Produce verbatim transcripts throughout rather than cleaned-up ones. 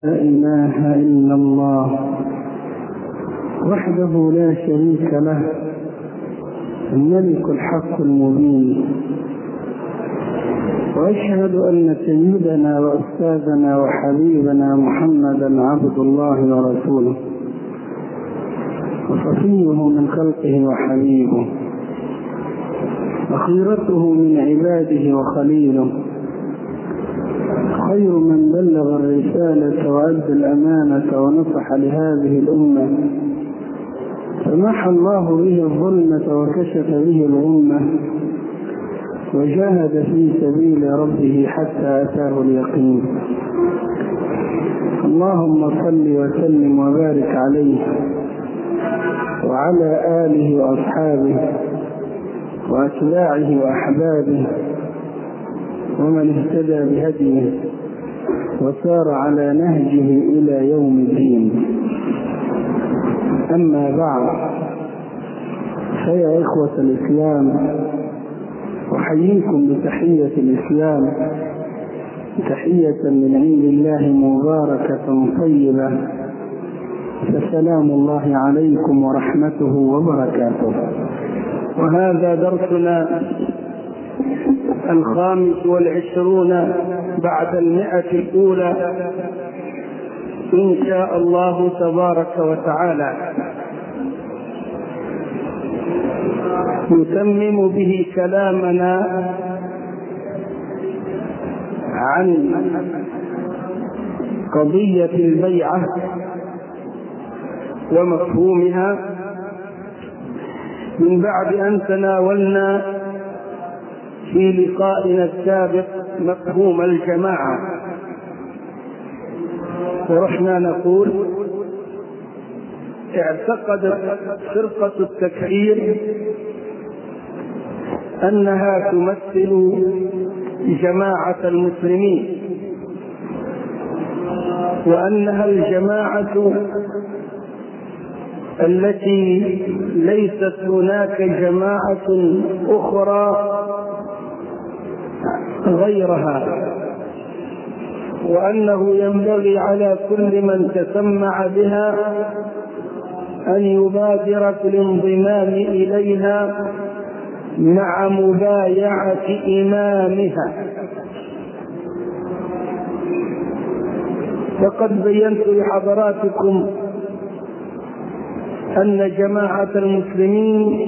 لا إله إلا الله وحده لا شريك له، الملك الحق المبين. وأشهد أن سيدنا وأستاذنا وحبيبنا محمدا عبد الله ورسوله وصفيه من خلقه وحبيبه وخيرته من عباده وخليله، خير من بلغ الرسالة وأدى الأمانة ونصح لهذه الأمة، فمحى الله به الظلمة وكشف به الغمة، وجاهد في سبيل ربه حتى أتاه اليقين. اللهم صل وسلم وبارك عليه وعلى آله وأصحابه وأتباعه وأحبابه ومن اهتدى بهديه وسار على نهجه إلى يوم الدين. أما بعد، فيا إخوة الإسلام، أحييكم بتحية الإسلام، تحية من عند الله مباركة طيبة، فسلام الله عليكم ورحمته وبركاته. وهذا درسنا الخامس والعشرون بعد المئة الأولى إن شاء الله تبارك وتعالى، نتمم به كلامنا عن قضية البيعة ومفهومها، من بعد أن تناولنا في لقائنا السابق مفهوم الجماعة، ورحنا نقول اعتقدت فرقة التكفير أنها تمثل جماعة المسلمين، وأنها الجماعة التي ليست هناك جماعة أخرى غيرها، وأنه ينبغي على كل من تسمع بها أن يبادر في الانضمام إليها مع مبايعة إمامها. فقد بينت لحضراتكم أن جماعة المسلمين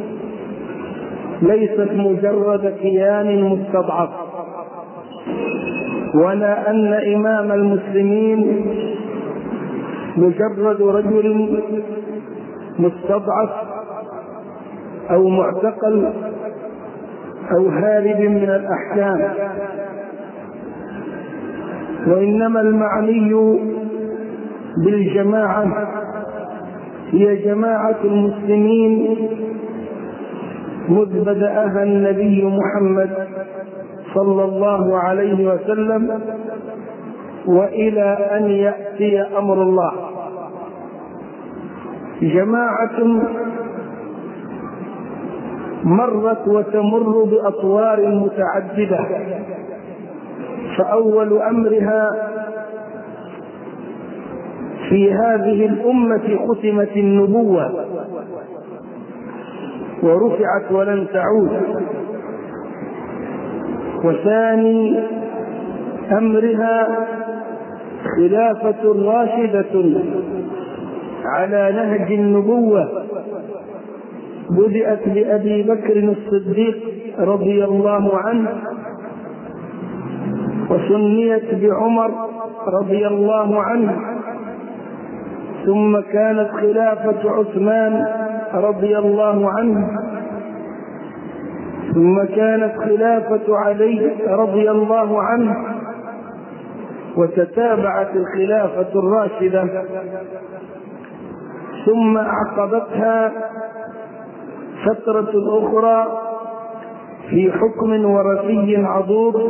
ليست مجرد كيان مستضعف، ولا أن إمام المسلمين مجرد رجل مستضعف أو معتقل أو هارب من الأحكام، وإنما المعني بالجماعة هي جماعة المسلمين مذ بدأها النبي محمد صلى الله عليه وسلم وإلى أن يأتي أمر الله. جماعة مرت وتمر بأطوار متعددة، فأول أمرها في هذه الأمة ختمت النبوة ورفعت ولن تعود، وثاني أمرها خلافة راشدة على نهج النبوة بدأت بأبي بكر الصديق رضي الله عنه، وسميت بعمر رضي الله عنه، ثم كانت خلافة عثمان رضي الله عنه، ثم كانت خلافة علي رضي الله عنه، وتتابعت الخلافة الراشدة، ثم أعقبتها فترة أخرى في حكم وراثي عضوض،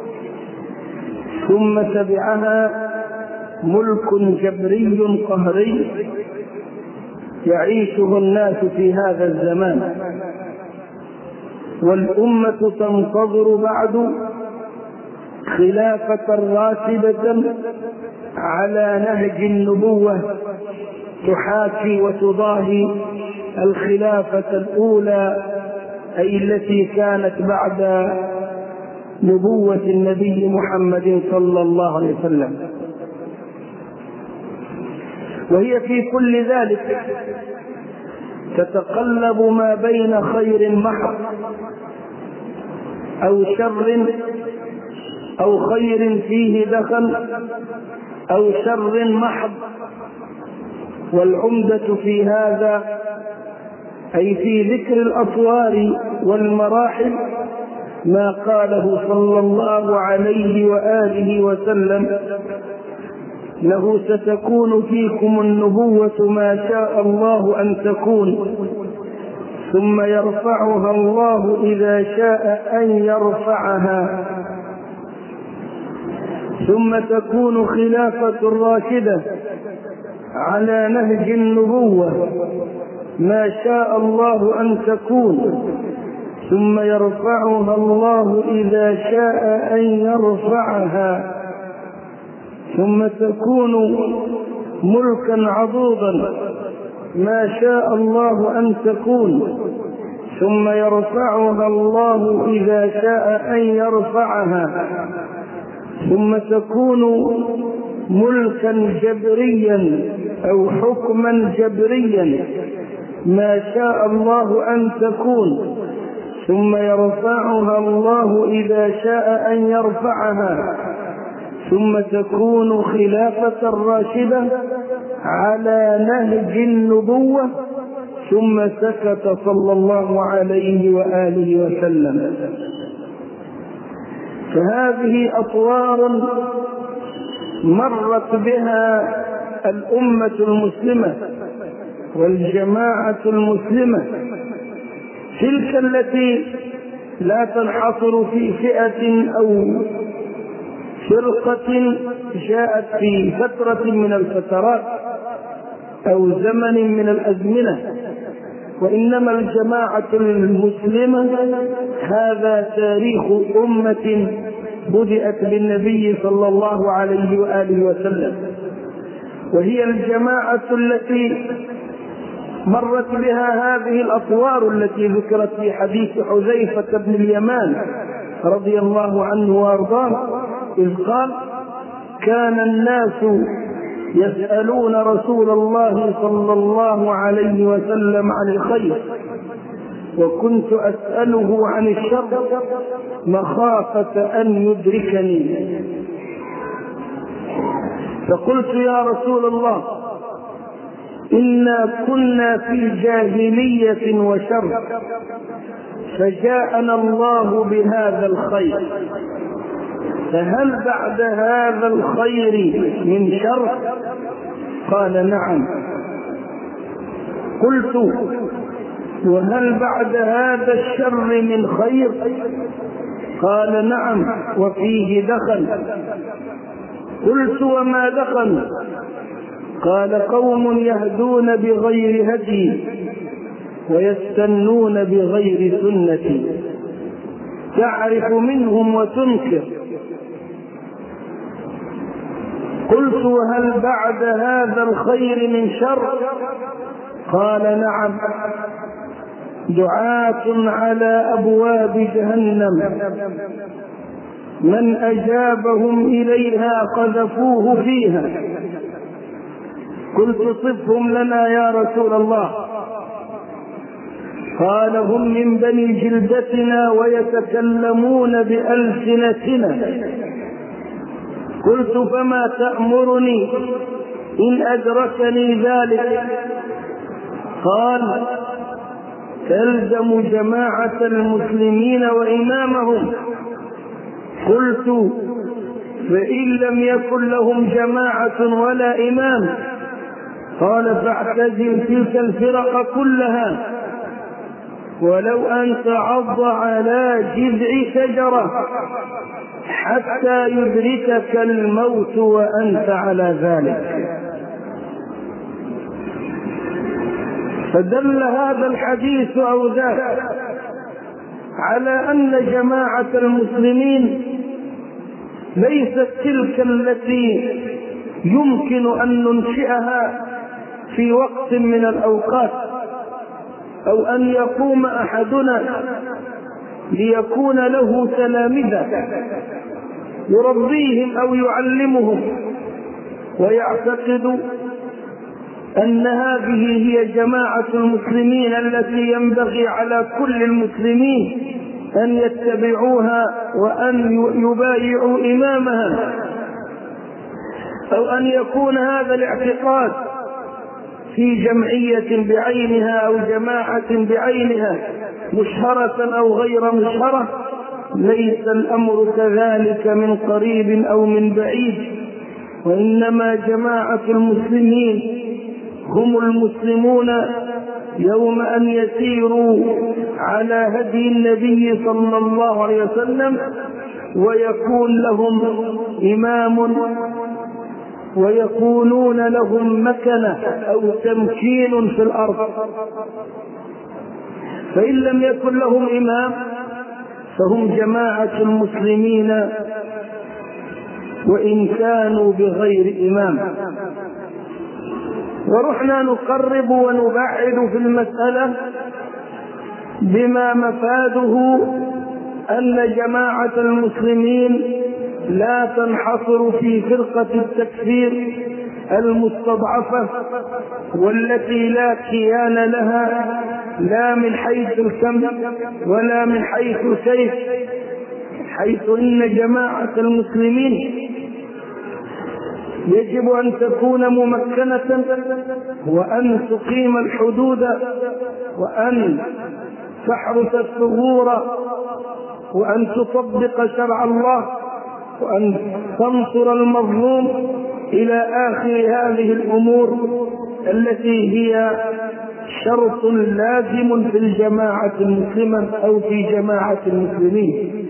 ثم تبعها ملك جبري قهري يعيشه الناس في هذا الزمان، والأمة تنتظر بعد خلافة راشدة على نهج النبوة تحاكي وتضاهي الخلافة الأولى، أي التي كانت بعد نبوة النبي محمد صلى الله عليه وسلم، وهي في كل ذلك تتقلب ما بين خير محض أو شر أو خير فيه دخل أو شر محض. والعمدة في هذا أي في ذكر الأطوار والمراحل ما قاله صلى الله عليه وآله وسلم: له ستكون فيكم النبوة ما شاء الله أن تكون، ثم يرفعها الله إذا شاء أن يرفعها، ثم تكون خلافة راشدة على نهج النبوة ما شاء الله أن تكون، ثم يرفعها الله إذا شاء أن يرفعها، ثم تكون ملكا عضوضا ما شاء الله أن تكون، ثم يرفعها الله إذا شاء أن يرفعها، ثم تكون ملكا جبريا أو حكما جبريا ما شاء الله أن تكون، ثم يرفعها الله إذا شاء أن يرفعها، ثم تكون خلافة راشدة على نهج النبوة. ثم سكت صلى الله عليه وآله وسلم. فهذه أطوار مرت بها الأمة المسلمة والجماعة المسلمة، تلك التي لا تنحصر في فئة أو فرقة جاءت في فترة من الفترات أو زمن من الأزمنة، وإنما الجماعة المسلمة هذا تاريخ أمة بدأت بالنبي صلى الله عليه وآله وسلم، وهي الجماعة التي مرت بها هذه الأطوار التي ذكرت في حديث حذيفة بن اليمان رضي الله عنه وارضاه، إذ قال: كان الناس يسألون رسول الله صلى الله عليه وسلم عن الخير، وكنت أسأله عن الشر مخافة أن يدركني، فقلت: يا رسول الله، إنا كنا في جاهلية وشر، فجاءنا الله بهذا الخير، فهل بعد هذا الخير من شر؟ قال: نعم. قلت: وهل بعد هذا الشر من خير؟ قال: نعم، وفيه دخل. قلت: وما دخل؟ قال: قوم يهدون بغير هدي ويستنون بغير سنتي، تعرف منهم وتنكر. قلت: وهل بعد هذا الخير من شر؟ قال: نعم، دعاة على أبواب جهنم، من أجابهم إليها قذفوه فيها. قلت: صفهم لنا يا رسول الله. قال: هم من بني جلدتنا ويتكلمون بألسنتنا. قلت: فما تأمرني إن أدركني ذلك؟ قال: تلزم جماعة المسلمين وإمامهم. قلت: فإن لم يكن لهم جماعة ولا إمام؟ قال: فاعتزل تلك الفرق كلها، ولو أن تعض على جذع شجرة حتى يدركك الموت وأنت على ذلك. فدل هذا الحديث أو ذاك على أن جماعة المسلمين ليست تلك التي يمكن أن ننشئها في وقت من الأوقات، أو أن يقوم أحدنا ليكون له تلامذة يربيهم أو يعلمهم ويعتقد أن هذه هي جماعة المسلمين التي ينبغي على كل المسلمين أن يتبعوها وأن يبايعوا إمامها، أو أن يكون هذا الاعتقاد في جمعية بعينها أو جماعة بعينها مشهرة أو غير مشهرة. ليس الأمر كذلك من قريب أو من بعيد، وإنما جماعة المسلمين هم المسلمون يوم أن يسيروا على هدي النبي صلى الله عليه وسلم ويكون لهم إمام ويكونون لهم مكنة أو تمكين في الأرض. فإن لم يكن لهم إمام فهم جماعة المسلمين وإن كانوا بغير إمام. ورحنا نقرب ونبعد في المسألة بما مفاده أن جماعة المسلمين لا تنحصر في فرقة التكفير المستضعفة والتي لا كيان لها لا من حيث الكم ولا من حيث الكيف، حيث إن جماعة المسلمين يجب أن تكون ممكنة وأن تقيم الحدود وأن تحرس الثغور وأن تطبق شرع الله وأن تنصر المظلوم إلى آخر هذه الأمور التي هي شرط لازم في الجماعة المسلمة أو في جماعة المسلمين.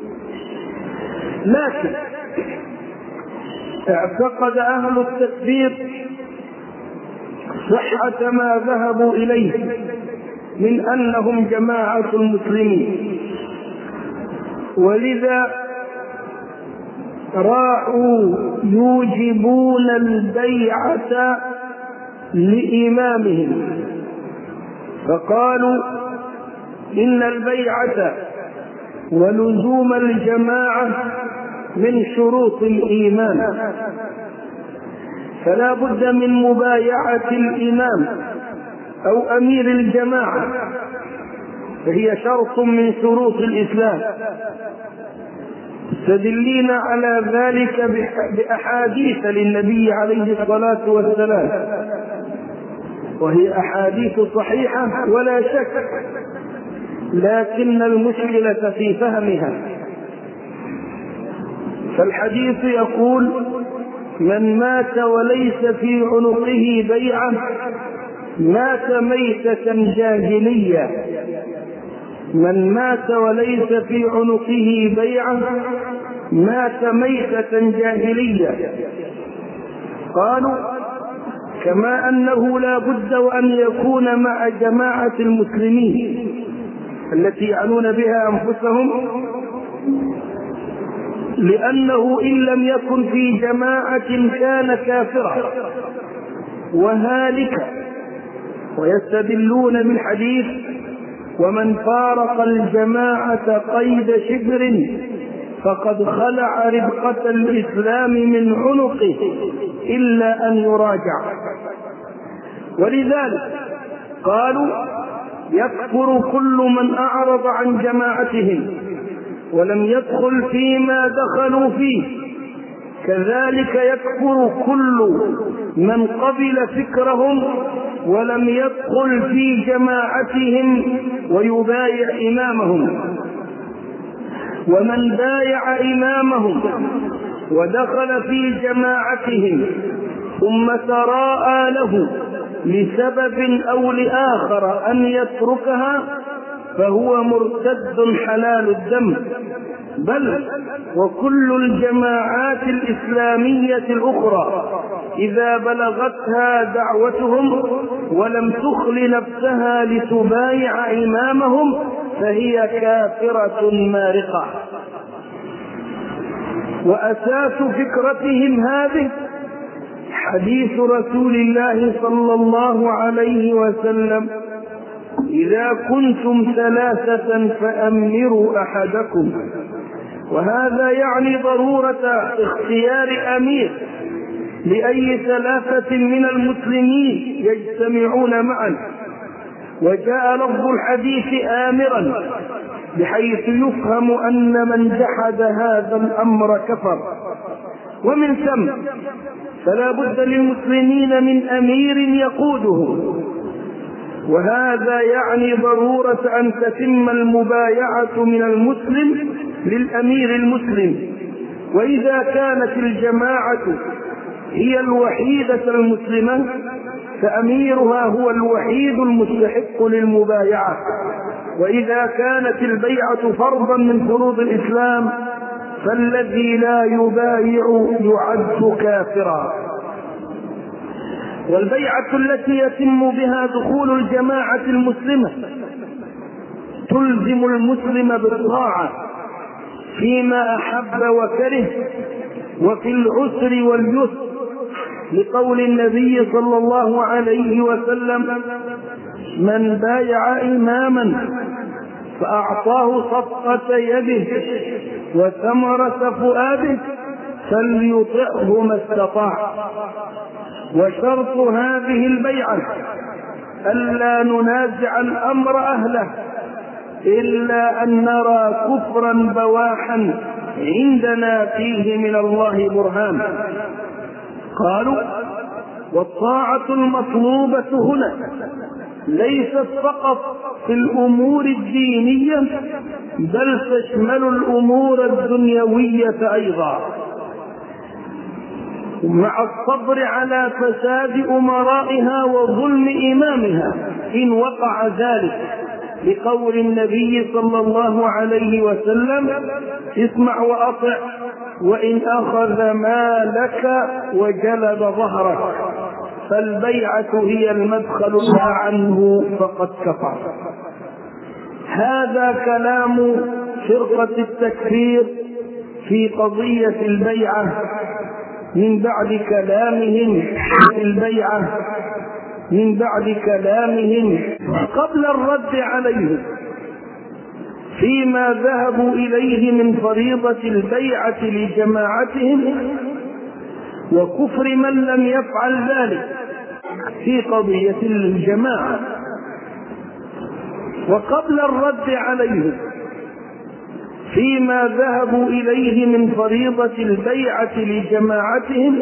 لكن اعتقد أهل التكفير صحة ما ذهبوا إليه من أنهم جماعة المسلمين، ولذا راحوا يوجبون البيعة لإمامهم، فقالوا إن البيعة ولزوم الجماعة من شروط الإيمان، فلا بد من مبايعة الإمام أو أمير الجماعة، فهي شرط من شروط الإسلام. استدلين على ذلك بأحاديث للنبي عليه الصلاة والسلام، وهي أحاديث صحيحة ولا شك، لكن المشكلة في فهمها. فالحديث يقول: من مات وليس في عنقه بيعة مات ميتة جاهلية. من مات وليس في عنقه بيعة مات ميتة جاهلية. قالوا: كما أنه لا بد وأن يكون مع جماعة المسلمين التي يعنون بها أنفسهم، لأنه إن لم يكن في جماعة كان كافرا وهالكا. ويستدلون بالحديث: ومن فارق الجماعة قيد شبر فقد خلع ربقة الإسلام من عنقه إلا أن يراجع. ولذلك قالوا: يكفر كل من أعرض عن جماعتهم ولم يدخل فيما دخلوا فيه، كذلك يكفر كل من قبل فكرهم ولم يدخل في جماعتهم ويبايع إمامهم. ومن بايع إمامهم ودخل في جماعتهم ثم تراءى له لسبب أو لآخر أن يتركها فهو مرتد حلال الدم. بل وكل الجماعات الإسلامية الأخرى إذا بلغتها دعوتهم ولم تخل نفسها لتبايع إمامهم فهي كافرة مارقة. وأساس فكرتهم هذه حديث رسول الله صلى الله عليه وسلم: إذا كنتم ثلاثة فأمروا أحدكم. وهذا يعني ضرورة اختيار أمير لأي ثلاثة من المسلمين يجتمعون معا. وجاء لفظ الحديث آمرا بحيث يفهم أن من جحد هذا الأمر كفر. ومن ثم فلا بد للمسلمين من أمير يقوده، وهذا يعني ضرورة أن تتم المبايعة من المسلم للأمير المسلم. وإذا كانت الجماعة هي الوحيدة المسلمة فأميرها هو الوحيد المستحق للمبايعة. وإذا كانت البيعة فرضا من فروض الإسلام فالذي لا يبايع يعد كافرا. والبيعة التي يتم بها دخول الجماعة المسلمة تلزم المسلم بالطاعة فيما أحب وكره وفي العسر واليسر، لقول النبي صلى الله عليه وسلم: من بايع إماما فأعطاه صفقة يده وثمرة فؤاده فليطعه ما استطاع. وشرط هذه البيعة ألا ننازع الأمر أهله إلا أن نرى كفرا بواحا عندنا فيه من الله برهان. قالوا: والطاعة المطلوبة هنا ليست فقط في الأمور الدينية بل تشمل الأمور الدنيوية أيضا، مع الصبر على فساد أمرائها وظلم إمامها إن وقع ذلك، لقول النبي صلى الله عليه وسلم: اسمع وأطع وإن أخذ مالك وجلب ظهرك. فالبيعة هي المدخل لها عنه فقد كفر. هذا كلام فرقة التكفير في قضية البيعة من بعد كلامهم في البيعة من بعد كلامهم قبل الرد عليهم فيما ذهبوا إليه من فريضة البيعة لجماعتهم، وكفر من لم يفعل ذلك في قضية الجماعة. وقبل الرد عليهم فيما ذهبوا إليه من فريضة البيعة لجماعتهم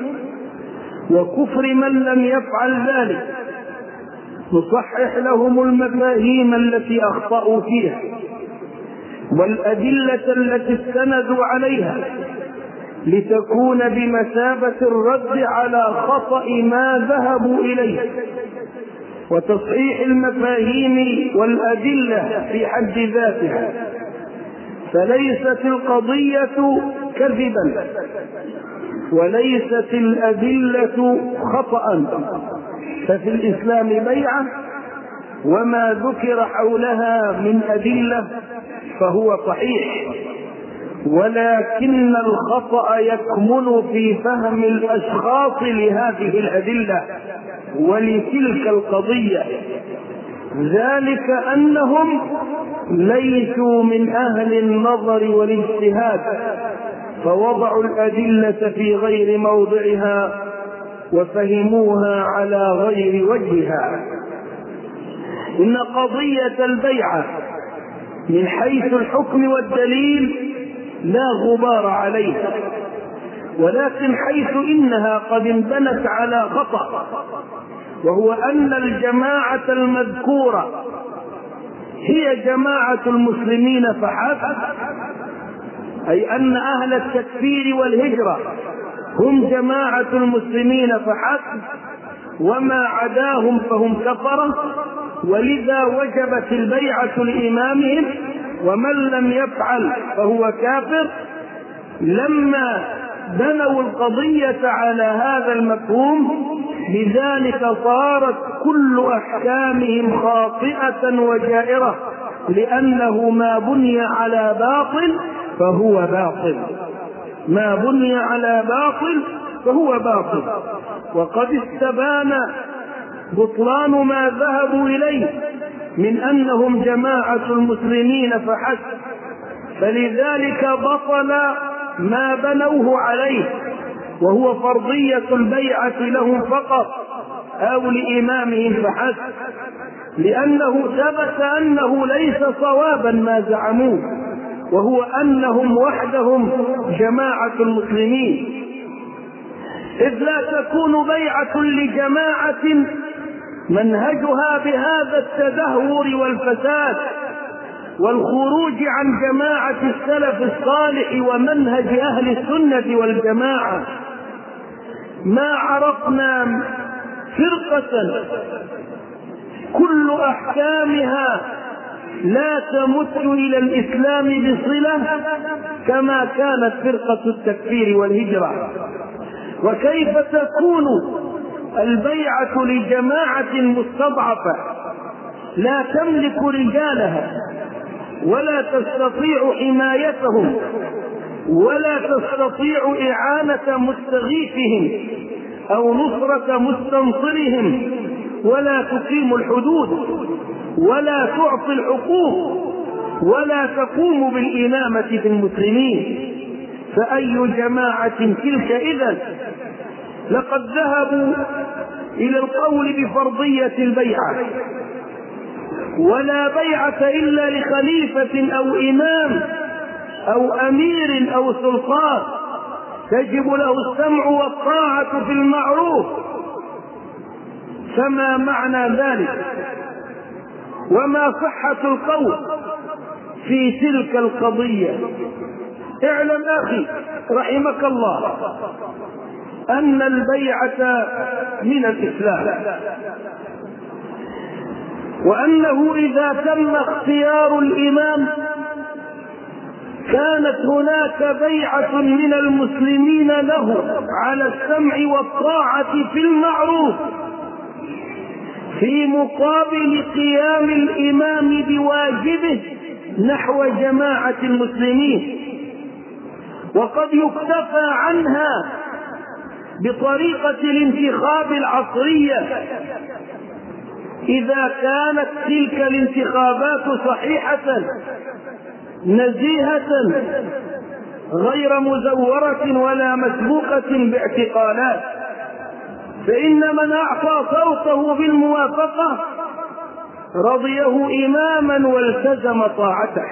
وكفر من لم يفعل ذلك نصحح لهم المفاهيم التي أخطأوا فيها والأدلة التي استندوا عليها لتكون بمثابة الرد على خطأ ما ذهبوا إليه. وتصحيح المفاهيم والأدلة في حد ذاتها، فليست القضية كذبا وليست الأدلة خطأ، ففي الإسلام بيعة وما ذكر حولها من أدلة فهو صحيح، ولكن الخطأ يكمن في فهم الأشخاص لهذه الأدلة ولتلك القضية، ذلك أنهم ليسوا من أهل النظر والاجتهاد فوضعوا الأدلة في غير موضعها وفهموها على غير وجهها. إن قضية البيعة من حيث الحكم والدليل لا غبار عليها، ولكن حيث إنها قد انبنت على خطأ، وهو أن الجماعة المذكورة هي جماعة المسلمين فحسب، أي أن أهل التكفير والهجرة هم جماعة المسلمين فحسب، وما عداهم فهم كفرة، ولذا وجبت البيعة لإمامهم، ومن لم يفعل فهو كافر. لما بنوا القضية على هذا المفهوم لذلك صارت كل أحكامهم خاطئة وجائرة، لأنه ما بني على باطل فهو باطل، ما بني على باطل فهو باطل. وقد استبان بطلان ما ذهبوا إليه من أنهم جماعة المسلمين فحسب، فلذلك بطل ما بنوه عليه، وهو فرضية البيعة لهم فقط أو لإمامهم فحسب، لأنه ثبت أنه ليس صوابا ما زعموه، وهو أنهم وحدهم جماعة المسلمين، إذ لا تكون بيعة لجماعة منهجها بهذا التدهور والفساد والخروج عن جماعة السلف الصالح ومنهج أهل السنة والجماعة. ما عرفنا فرقة كل أحكامها لا تمت إلى الإسلام بصلة كما كانت فرقة التكفير والهجرة. وكيف تكون البيعة لجماعة مستضعفة لا تملك رجالها ولا تستطيع حمايتهم ولا تستطيع إعانة مستغيثهم أو نصرة مستنصرهم، ولا تقيم الحدود ولا تعطي الحقوق ولا تقوم بالإمامة في المسلمين، فأي جماعة تلك إذن؟ لقد ذهبوا إلى القول بفرضية البيعة، ولا بيعة إلا لخليفة أو إمام أو أمير أو سلطان تجب له السمع والطاعة في المعروف. فما معنى ذلك؟ وما صحة القول في تلك القضية؟ اعلم أخي رحمك الله أن البيعة من الإسلام، وأنه إذا تم اختيار الإمام كانت هناك بيعة من المسلمين له على السمع والطاعة في المعروف في مقابل قيام الإمام بواجبه نحو جماعة المسلمين، وقد يكتفى عنها بطريقة الانتخاب العصرية إذا كانت تلك الانتخابات صحيحة نزيهة غير مزورة ولا مسبوقة باعتقالات، فإن من أعطى صوته بالموافقة رضيه إماما والتزم طاعته.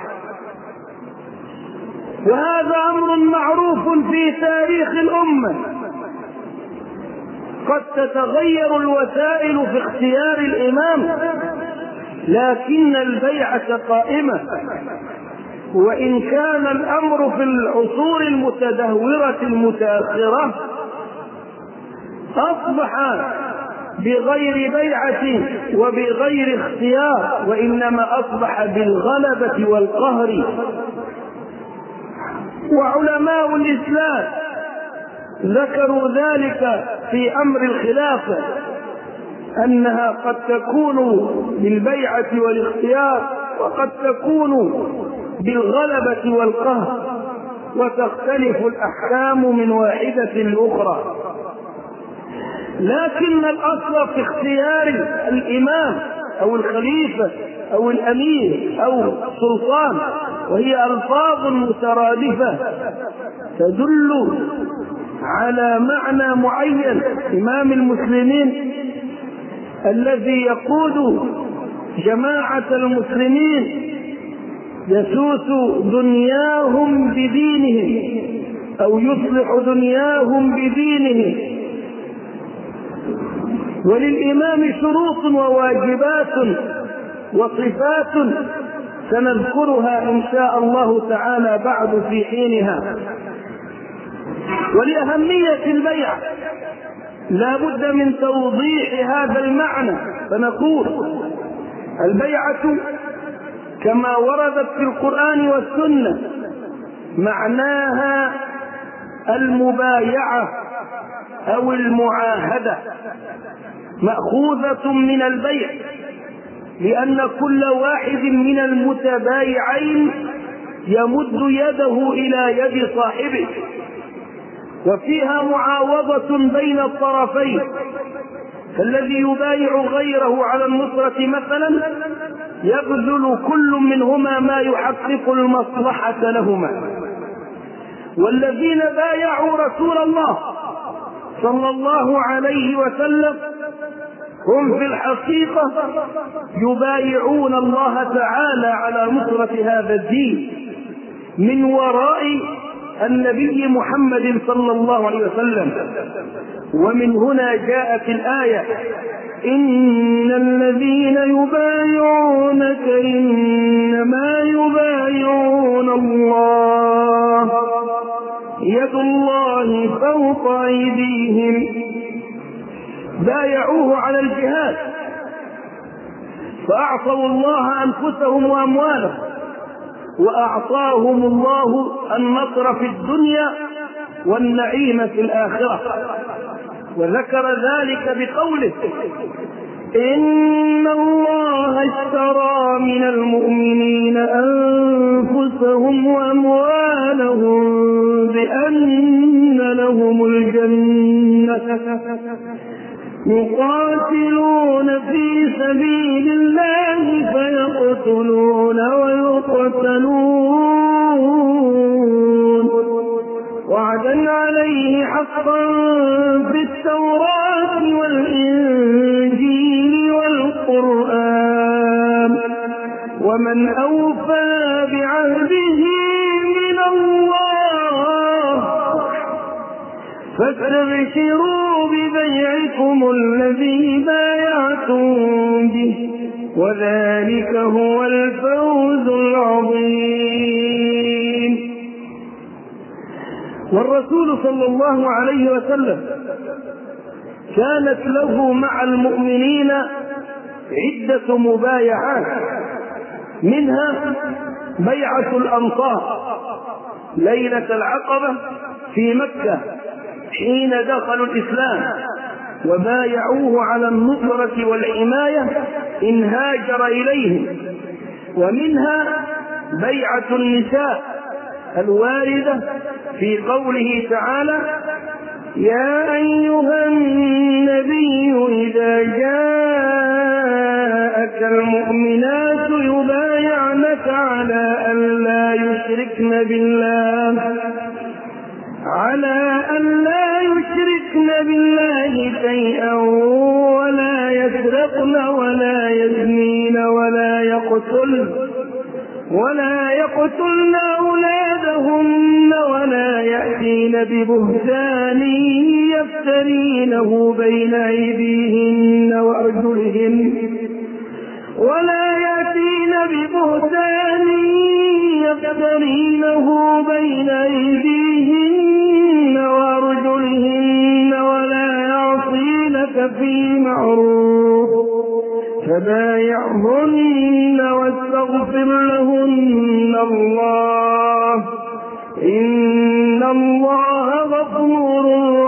وهذا أمر معروف في تاريخ الأمة. قد تتغير الوسائل في اختيار الإمام، لكن البيعة قائمة. وإن كان الأمر في العصور المتدهورة المتأخرة أصبح بغير بيعة وبغير اختيار، وإنما أصبح بالغلبة والقهر. وعلماء الإسلام ذكروا ذلك في أمر الخلافة، أنها قد تكون بالبيعة والاختيار وقد تكون بالغلبة والقهر، وتختلف الأحكام من واحدة لأخرى. لكن الأصل في اختيار الإمام أو الخليفة أو الأمير أو السلطان، وهي ألفاظ مترادفة تدل على معنى معين. إمام المسلمين الذي يقود جماعة المسلمين يسوس دنياهم بدينهم أو يصلح دنياهم بدينهم. وللإمام شروط وواجبات وصفات سنذكرها إن شاء الله تعالى بعد في حينها. ولأهمية البيعة لا بد من توضيح هذا المعنى، فنقول البيعة كما وردت في القرآن والسنة معناها المبايعة أو المعاهدة، مأخوذة من البيع، لأن كل واحد من المتبايعين يمد يده إلى يد صاحبه، وفيها معاوضة بين الطرفين، فالذي يبايع غيره على النصرة مثلا يبذل كل منهما ما يحقق المصلحة لهما، والذين بايعوا رسول الله صلى الله عليه وسلم هم في الحقيقة يبايعون الله تعالى على نصرة هذا الدين من وراء النبي محمد صلى الله عليه وسلم. ومن هنا جاءت الآية: إن الذين يبايعونك إنما يبايعون الله يد الله فوق أيديهم. بايعوه على الجهاد فأعطوا الله أنفسهم وأموالهم، وأعطاهم الله النصر في الدنيا والنعيم في الآخرة. وذكر ذلك بقوله: إن الله اشترى من المؤمنين أنفسهم وأموالهم بأن لهم الجنة يقاتلون في سبيل الله فيقتلون ويقتلون وعدا عليه حقا في التوراة والإنجيل والقرآن ومن أوفى بعهده من الله فاستبشروا ببيعكم الذي بايعتم به وذلك هو الفوز العظيم. والرسول صلى الله عليه وسلم كانت له مع المؤمنين عدة مبايعات، منها بيعة الأنصار ليلة العقبة في مكة حين دخلوا الإسلام وبايعوه على النصرة والحماية إن هاجر إليهم. ومنها بيعة النساء الواردة في قوله تعالى: يا أيها النبي إذا جاءك المؤمنات يبايعنك على أن لا يشركن بالله على أن لا يشركن بالله شيئا ولا يسرقن ولا يزنين ولا يقتلن ولا يقتلن أولادهن ولا يأتين ببهتان يفترينه بين أيديهن وأرجلهن ولا يأتين ببهتان يفترينه بين أيديهن وأرجلهن ولا يعصينك في معروف فبايعهن واستغفر لهن الله إن الله غفور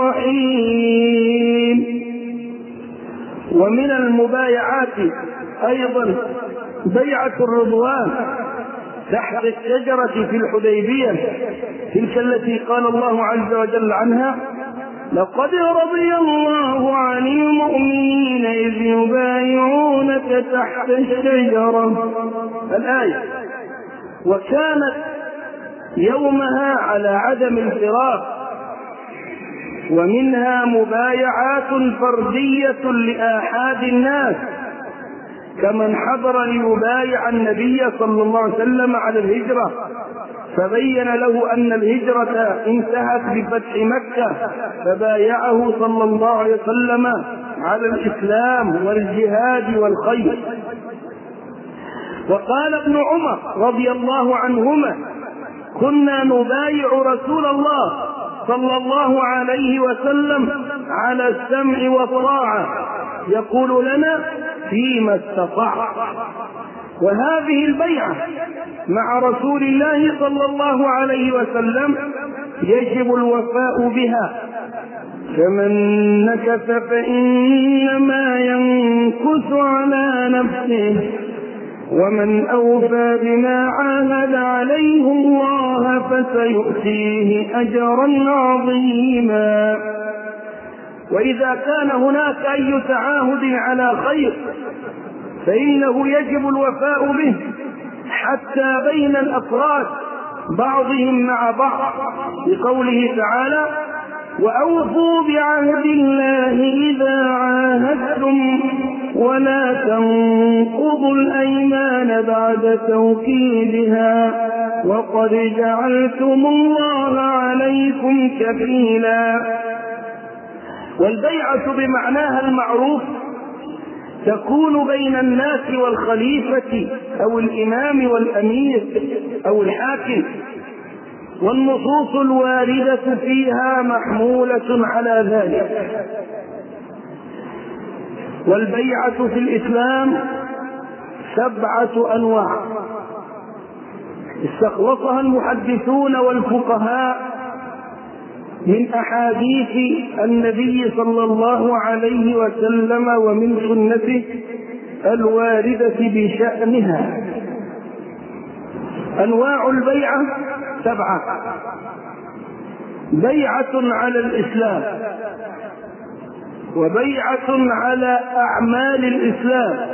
رحيم. ومن المبايعات أيضا بيعة الرضوان تحت الشجرة في الحديبية، تلك التي قال الله عز وجل عنها: لقد رضي الله عن المؤمنين إذ يبايعونك تحت الشجرة الآية. وكانت يومها على عدم الفراق. ومنها مبايعات فردية لآحاد الناس كمن حضر ليبايع النبي صلى الله عليه وسلم على الهجرة فبين له أن الهجرة انتهت بفتح مكة فبايعه صلى الله عليه وسلم على الإسلام والجهاد والخير. وقال ابن عمر رضي الله عنهما: كنا نبايع رسول الله صلى الله عليه وسلم على السمع والطاعة يقول لنا فيما استطاع. وهذه البيعة مع رسول الله صلى الله عليه وسلم يجب الوفاء بها، فمن نكث فإنما ينكث على نفسه ومن أوفى بما عاهد عليه الله فسيؤتيه أجرا عظيما. وإذا كان هناك أي تعاهد على خير فإنه يجب الوفاء به حتى بين الأفراد بعضهم مع بعض، لقوله تعالى: وأوفوا بعهد الله إذا عاهدتم ولا تنقضوا الأيمان بعد توكيدها وقد جعلتم الله عليكم كفيلا. والبيعة بمعناها المعروف تكون بين الناس والخليفة أو الإمام والأمير أو الحاكم، والنصوص الواردة فيها محمولة على ذلك. والبيعة في الإسلام سبعة أنواع استخلصها المحدثون والفقهاء من أحاديث النبي صلى الله عليه وسلم ومن سنته الواردة بشأنها. أنواع البيعة سبعة: بيعة على الإسلام، وبيعة على أعمال الإسلام،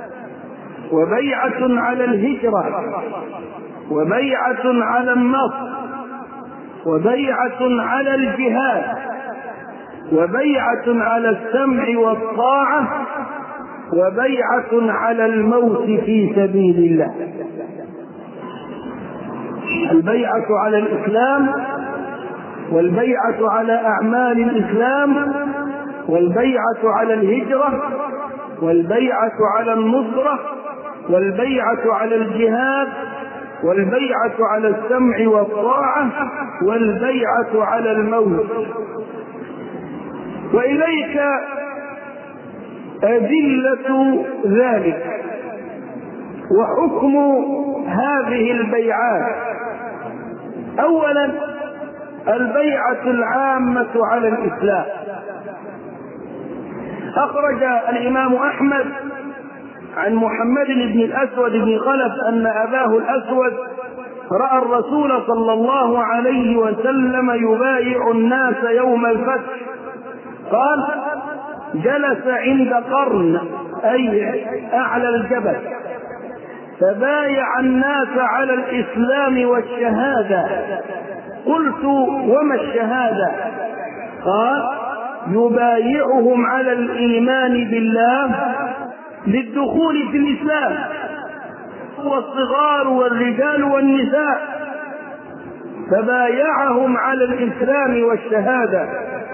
وبيعة على الهجرة، وبيعة على النصر، وبيعة على الجهاد، وبيعة على السمع والطاعة، وبيعة على الموت في سبيل الله. البيعة على الإسلام، والبيعة على أعمال الإسلام، والبيعة على الهجرة، والبيعة على النصرة، والبيعة على الجهاد، والبيعة على السمع والطاعة، والبيعة على الموت. وإليك أدلة ذلك وحكم هذه البيعات. أولا، البيعة العامة على الإسلام. أخرج الإمام أحمد عن محمد بن الأسود بن خلف أن أباه الأسود رأى الرسول صلى الله عليه وسلم يبايع الناس يوم الفتح. قال: جلس عند قرن أي أعلى الجبل فبايع الناس على الإسلام والشهادة. قلت: وما الشهادة؟ قال: يبايعهم على الإيمان بالله للدخول في الإسلام، والصغار والرجال والنساء، فبايعهم على الإسلام والشهادة.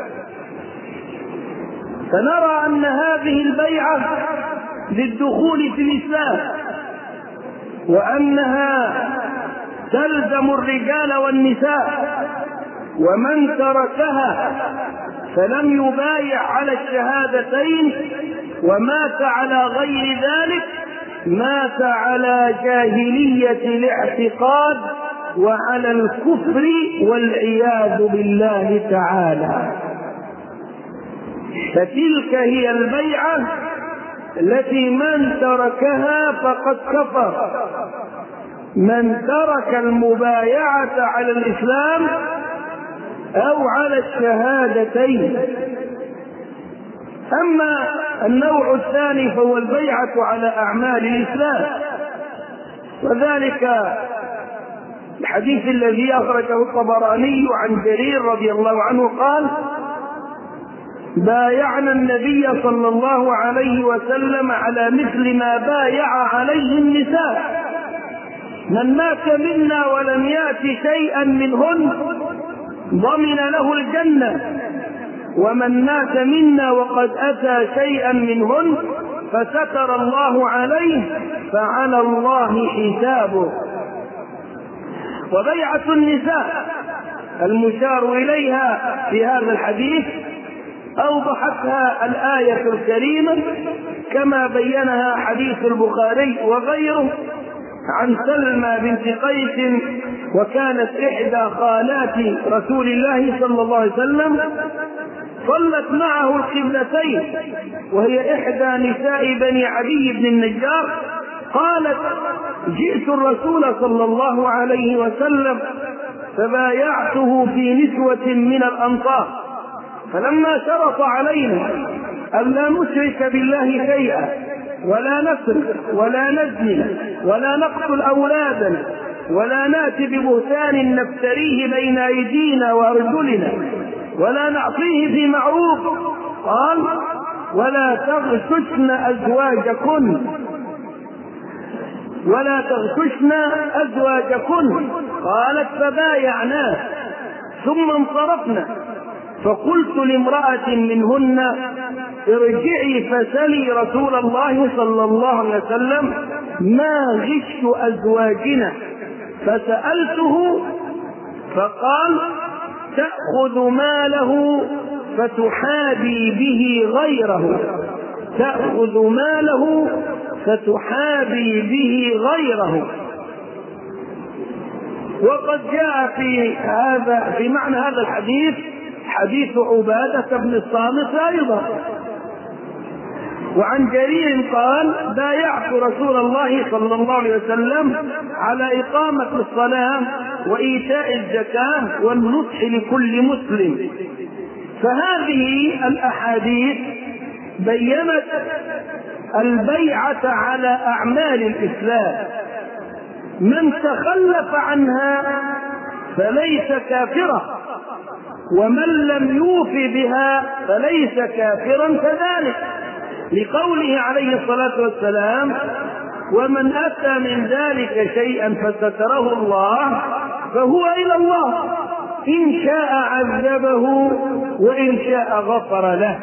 فنرى أن هذه البيعة للدخول في الإسلام، وأنها تلزم الرجال والنساء، ومن تركها فلم يبايع على الشهادتين ومات على غير ذلك مات على جاهلية الاعتقاد وعلى الكفر والعياذ بالله تعالى. فتلك هي البيعة التي من تركها فقد كفر. من ترك المبايعة على الإسلام أو على الشهادتين. أما النوع الثاني فهو البيعة على أعمال الإسلام، وذلك الحديث الذي أخرجه الطبراني عن جرير رضي الله عنه قال: بايعنا النبي صلى الله عليه وسلم على مثل ما بايع عليه النساء، من مات منا ولم يأت شيئا منهن ضمن له الجنة، ومن مات منا وقد أتى شيئا منهن فستر الله عليه فعلى الله حسابه. وبيعة النساء المشار إليها في هذا الحديث أوضحتها الآية الكريمة كما بينها حديث البخاري وغيره عن سلمى بنت قيس، وكانت إحدى خالات رسول الله صلى الله عليه وسلم، صلت معه القبلتين، وهي إحدى نساء بني عدي بن النجار، قالت: جئت الرسول صلى الله عليه وسلم فبايعته في نسوة من الأنصار، فلما شرط علينا ألا نشرك بالله شيئا ولا نسرق ولا نزني ولا نقتل أولادنا ولا نأتي ببهتان نفتريه بين أيدينا وأرجلنا ولا نعصيه في معروف، قال: ولا تغششن أزواجكن ولا تغششن أزواجكن. قالت: فبايعناه ثم انصرفنا، فقلت لامرأة منهن: ارجعي فسلي رسول الله صلى الله عليه وسلم ما غش أزواجنا، فسألته فقال: تأخذ ماله فتحابي به غيره تأخذ ماله فتحابي به غيره. وقد جاء في هذا في معنى هذا الحديث حديث عبادة بن الصامت أيضا. وعن جرير قال: بايعت رسول الله صلى الله عليه وسلم على إقامة الصلاة وإيتاء الزكاة والنصح لكل مسلم. فهذه الأحاديث بيّنت البيعة على أعمال الإسلام، من تخلف عنها فليس كافرا، ومن لم يوف بها فليس كافرا كذلك، لقوله عليه الصلاة والسلام: ومن أتى من ذلك شيئا فستره الله فهو إلى الله، إن شاء عذبه وإن شاء غفر له.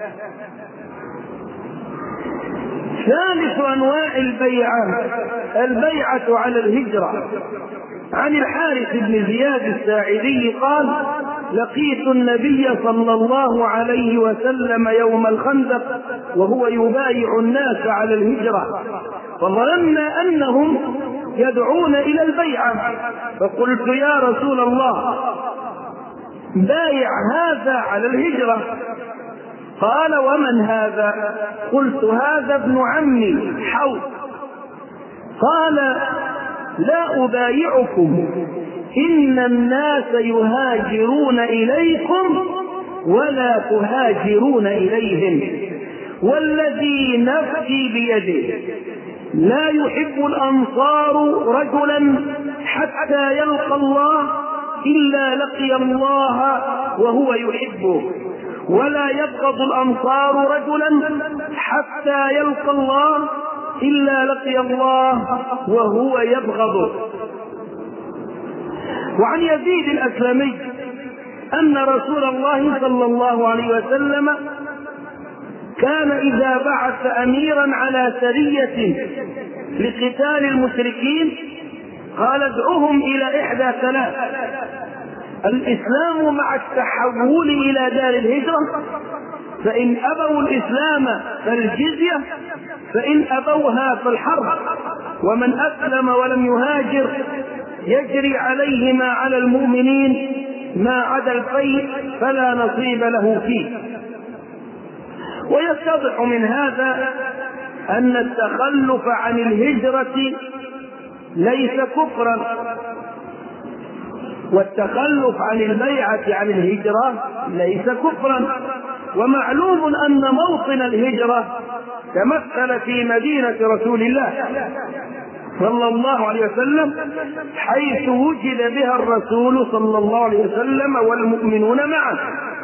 ثالث أنواع البيعة البيعة على الهجرة. عن الحارث بن زياد الساعدي قال: لقيت النبي صلى الله عليه وسلم يوم الخندق وهو يبايع الناس على الهجرة، فظننا أنهم يدعون إلى البيعة، فقلت: يا رسول الله بايع هذا على الهجرة. قال: ومن هذا؟ قلت: هذا ابن عمي حوض. قال: لا أبايعكم، إن الناس يهاجرون إليكم ولا تهاجرون إليهم، والذي نفسي بيده لا يحب الأنصار رجلا حتى يلقى الله إلا لقي الله وهو يحبه، ولا يبغض الأنصار رجلا حتى يلقى الله إلا لقي الله وهو يبغضه. وعن يزيد الأسلمي أن رسول الله صلى الله عليه وسلم كان إذا بعث أميرا على سرية لقتال المشركين قال: ادعوهم إلى إحدى ثلاث: الإسلام مع التحول إلى دار الهجرة، فإن أبوا الإسلام فالجزية، فإن أبوها فالحرب، ومن أسلم ولم يهاجر يجري عليه ما على المؤمنين ما عدا الفيء فلا نصيب له فيه. ويتضح من هذا أن التخلف عن الهجرة ليس كفرا، والتخلف عن البيعة عن الهجرة ليس كفرا. ومعلوم أن موطن الهجرة تمثل في مدينة رسول الله صلى الله عليه وسلم، حيث وجد بها الرسول صلى الله عليه وسلم والمؤمنون معه،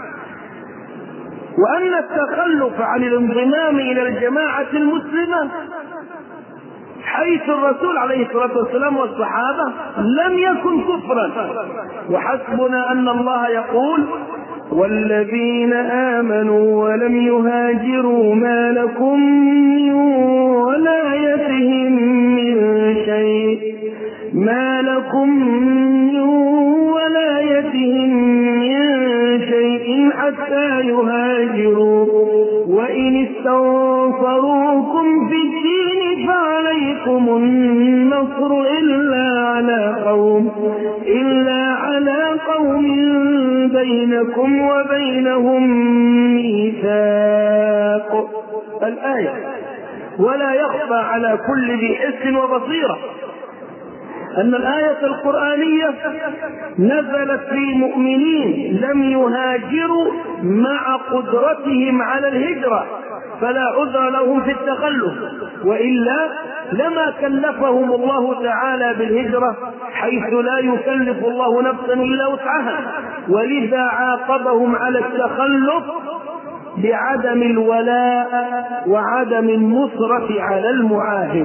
وأن التخلف عن الانضمام إلى الجماعة المسلمة حيث الرسول عليه الصلاة والسلام والصحابة لم يكن كفرا. وحسبنا أن الله يقول: والذين آمنوا ولم يهاجروا ما لكم من ولايتهم من شيء ما لكم من ولايتهم من شيء حتى يهاجروا، وإن استنصروكم في الدين فعليكم النصر إلا على قوم إلا على قوم بينكم وبينهم ميثاق. الآية. ولا يخفى على كل ذي حس وبصيرة أن الآية القرآنية نزلت في مؤمنين لم يهاجروا مع قدرتهم على الهجرة فلا عذر لهم في التخلف، وإلا لما كلفهم الله تعالى بالهجرة حيث لا يكلف الله نفسا إلا وسعها، ولذا عاقبهم على التخلف بعدم الولاء وعدم النصرة على المعاهد.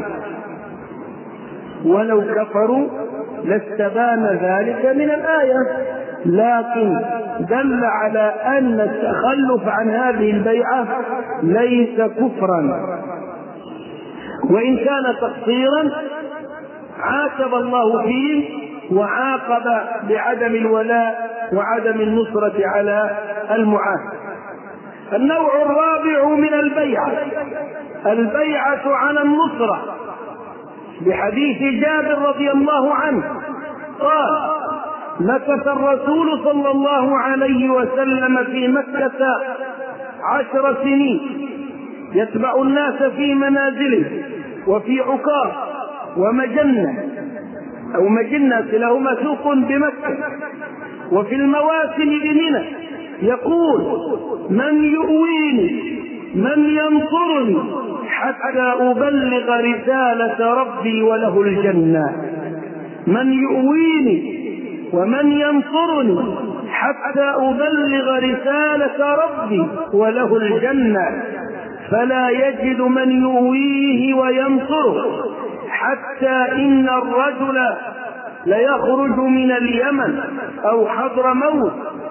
ولو كفروا لاستبان ذلك من الآية، لكن دل على أن التخلف عن هذه البيعة ليس كفرا، وإن كان تقصيرا عاتب الله فيه وعاقب بعدم الولاء وعدم النصرة على المعاهد. النوع الرابع من البيعة البيعة على النصرة، بحديث جابر رضي الله عنه قال: مكث الرسول صلى الله عليه وسلم في مكة عشر سنين يتبع الناس في منازله وفي عكاظ ومجنة أو مجنة لهما سوق بمكة، وفي المواسم بمنى، يقول: من يؤويني من ينصرني حتى أبلغ رسالة ربي وله الجنة. من يؤويني ومن ينصرني حتى أبلغ رسالة ربي وله الجنة، فلا يجد من يؤويه وينصره حتى إن الرجل ليخرج من اليمن أو حضرموت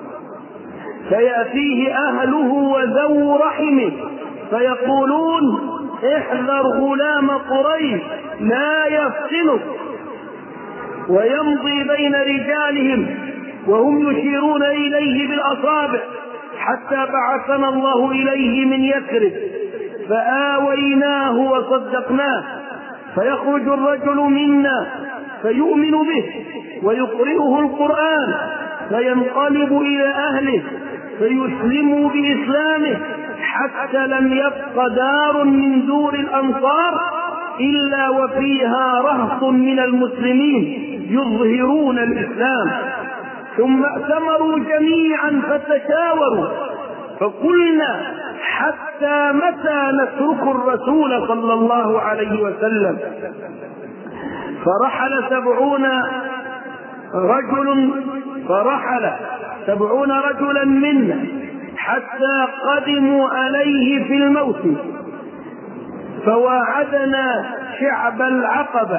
فيأتيه أهله وذو رحمه فيقولون: احذر غلام قريش لا يفتنك، ويمضي بين رجالهم وهم يشيرون إليه بالأصابع حتى بعثنا الله إليه من يثرب فآويناه وصدقناه، فيخرج الرجل منا فيؤمن به ويقرئه القرآن فينقلب إلى أهله فيسلموا بإسلامه حتى لم يبق دار من دور الأنصار إلا وفيها رهط من المسلمين يظهرون الإسلام. ثم ائتمروا جميعا فتشاوروا فقلنا: حتى متى نترك الرسول صلى الله عليه وسلم؟ فرحل سبعون رجل فرحل سبعون رجلا منا حتى قدموا عليه في الموت، فواعدنا شعب العقبة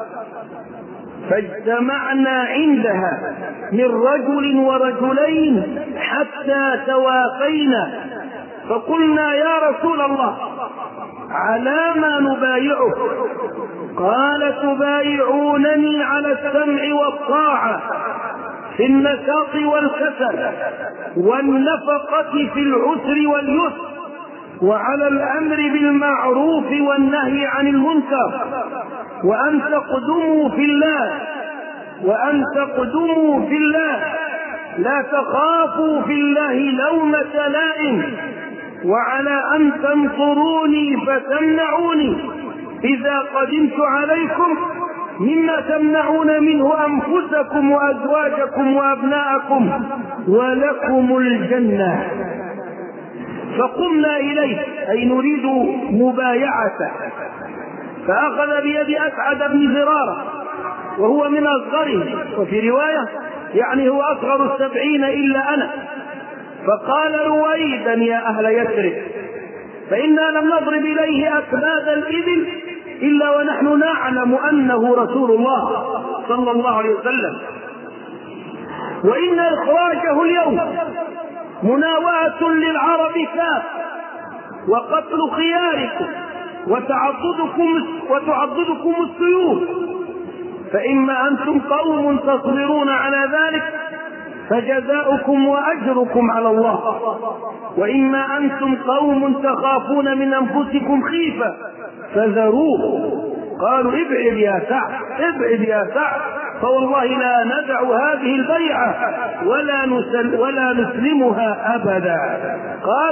فاجتمعنا عندها من رجل ورجلين حتى توافينا، فقلنا: يا رسول الله على ما نبايعك؟ قال: تبايعونني على السمع والطاعة في النشاط والكسل والنفقة في العسر واليسر، وعلى الأمر بالمعروف والنهي عن المنكر، وأن تقدموا في الله وأن تقدموا في الله لا تخافوا في الله لومة لائم، وعلى أن تنصروني فتمنعوني إذا قدمت عليكم مما تمنعون منه أنفسكم وأزواجكم وأبناءكم ولكم الجنة. فقمنا إليه أي نريد مبايعته، فأخذ بيد أسعد بن زرارة وهو من أصغره، وفي رواية يعني هو أصغر السبعين إلا أنا، فقال: رويدا يا أهل يثرب، فإنا لم نضرب إليه أكباد الإبل إلا ونحن نعلم أنه رسول الله صلى الله عليه وسلم، وإن إخراجه اليوم مناوئة للعرب كافة وقتل خياركم وتعضدكم وتعضدكم السيوف، فإما أنتم قوم تصبرون على ذلك فجزاؤكم وأجركم على الله، وإما أنتم قوم تخافون من أنفسكم خيفة فذروه. قالوا: ابعد يا سعد ابعد يا سعد، فوالله لا ندع هذه البيعة ولا, نسل ولا نسلمها أبدا. قال: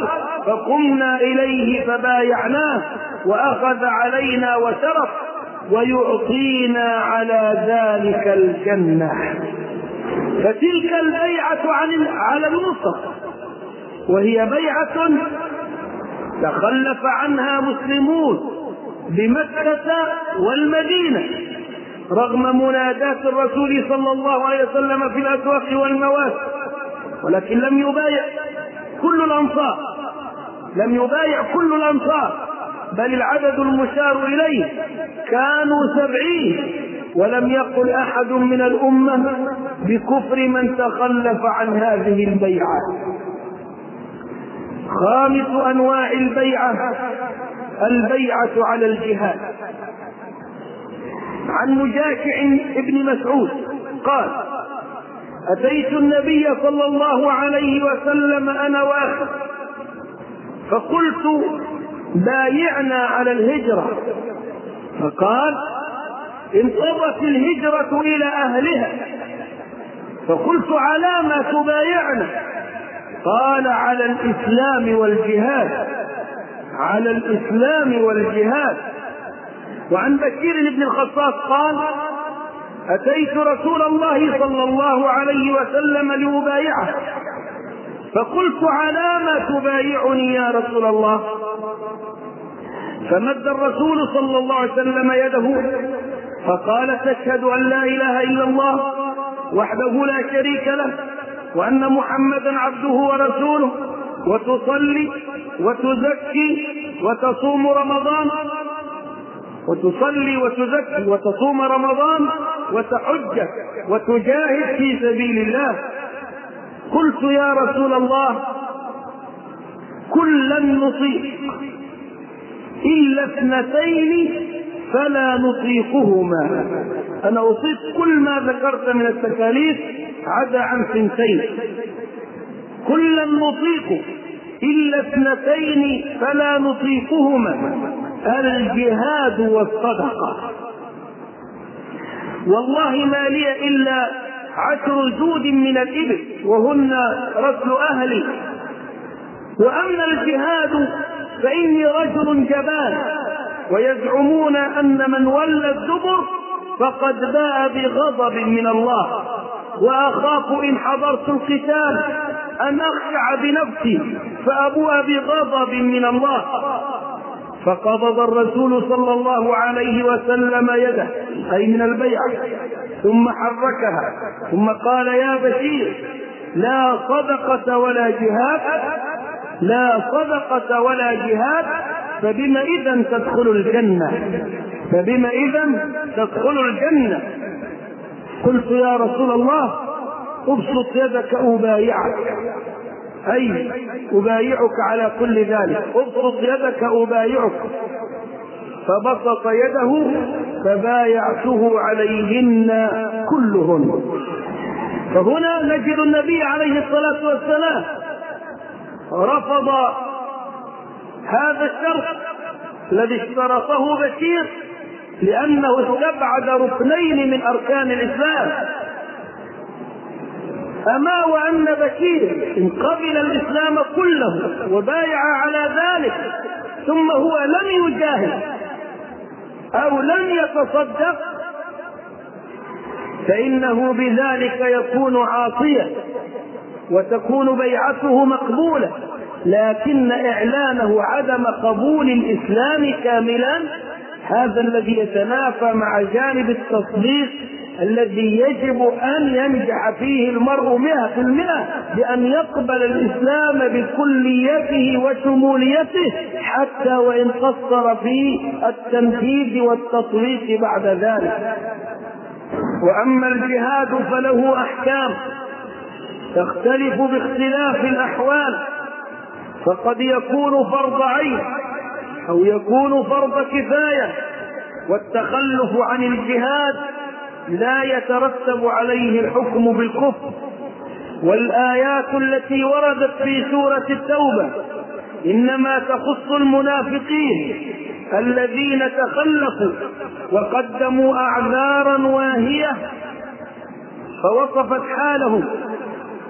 فقمنا إليه فبايعناه وأخذ علينا وشرف ويعطينا على ذلك الجنة. فتلك البيعة على النصر، وهي بيعة تخلف عنها مسلمون بمكة والمدينة رغم منادات الرسول صلى الله عليه وسلم في الأسواق والمواسم، ولكن لم يبايع كل الأنصار، لم يبايع كل الأنصار، بل العدد المشار إليه كانوا سبعين، ولم يقل أحد من الأمة بكفر من تخلف عن هذه البيعة. خامس أنواع البيعة البيعة على الجهاد. عن مجاشع ابن مسعود قال: أتيت النبي صلى الله عليه وسلم أنا وأخي فقلت: بايعنا على الهجرة. فقال: انقضت الهجرة إلى أهلها. فقلت: على ما تبايعنا؟ قال: على الإسلام والجهاد، على الإسلام والجهاد. وعن بشير بن الخطاب قال: أتيت رسول الله صلى الله عليه وسلم لأبايعه، فقلت: على ما تبايعني يا رسول الله؟ فمد الرسول صلى الله عليه وسلم يده فقال: تشهد أن لا إله إلا الله وحده لا شريك له وأن محمدا عبده ورسوله، وتصلي وتزكي وتصوم رمضان، وتصلي وتزكي وتصوم رمضان وتحج وتجاهد في سبيل الله. قلت: يا رسول الله كلا نطيق إلا اثنتين فلا نطيقهما. أنا أطيق كل ما ذكرت من التكاليف عدا عن ثنتين. كلا نطيق إلا اثنتين فلا نطيقهما: الجهاد والصدقة. والله ما لي إلا عشر جود من الإبل وهن رسل أهلي، وأما الجهاد فإني رجل جبان، ويزعمون أن من ولى الدبر فقد باء بغضب من الله، وأخاف إن حضرت القتال أن أخشع بنفسي فأبوء بغضب من الله. فقبض الرسول صلى الله عليه وسلم يده أي من البيعة ثم حركها ثم قال: يا بشير، لا صدقة ولا جهاد، لا صدقة ولا جهاد، فبما إذن تدخل الجنة، فبما إذن تدخل الجنة. قلت: يا رسول الله ابسط يدك أبايعك، أي أبايعك على كل ذلك، ابسط يدك أبايعك. فبسط يده فبايعته عليهن كلهن. فهنا نجد النبي عليه الصلاة والسلام رفض هذا الشرط الذي اشترطه بشير لأنه استبعد ركنين من أركان الإسلام. أما وأن بشير إن قبل الإسلام كله وبايع على ذلك ثم هو لم يجاهد أو لم يتصدق فإنه بذلك يكون عاصيا وتكون بيعته مقبولة، لكن إعلانه عدم قبول الإسلام كاملا هذا الذي يتنافى مع جانب التصديق الذي يجب أن ينجح فيه المرء مئة في المئة بأن يقبل الإسلام بكليته وشموليته حتى وإن قصر في التنفيذ والتطبيق بعد ذلك. وأما الجهاد فله أحكام تختلف باختلاف الأحوال، فقد يكون فرض عين أو يكون فرض كفاية، والتخلف عن الجهاد لا يترتب عليه الحكم بالكفر. والآيات التي وردت في سورة التوبة إنما تخص المنافقين الذين تخلفوا وقدموا أعذارا واهية فوصفت حالهم